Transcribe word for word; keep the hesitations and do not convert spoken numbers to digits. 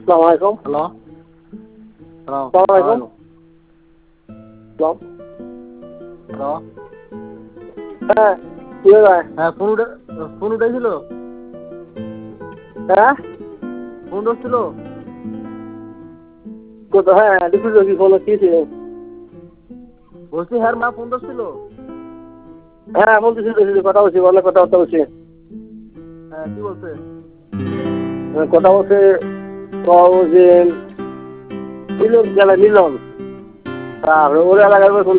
আসসালামু আলাইকুম। Hello hello আসসালামু আলাইকুম। হ্যালো হ্যালো হ্যাঁ কি হয়? হ্যাঁ ফোন উঠে ফোন উঠেছিল হ্যাঁ ফোন ধরছিল কত হ্যাঁ দেখুন কি ফোন কি ছিল? বলছি হ্যাঁ মা ফোন ধরছিল হ্যাঁ বলতেছি তো, কথা বলছি, অনেক কথা কথা বলছি। হ্যাঁ কি বলছে হ্যাঁ, কথা বলছে তো যে মিলন গেলে মিলন তারপরে ওর এলাকার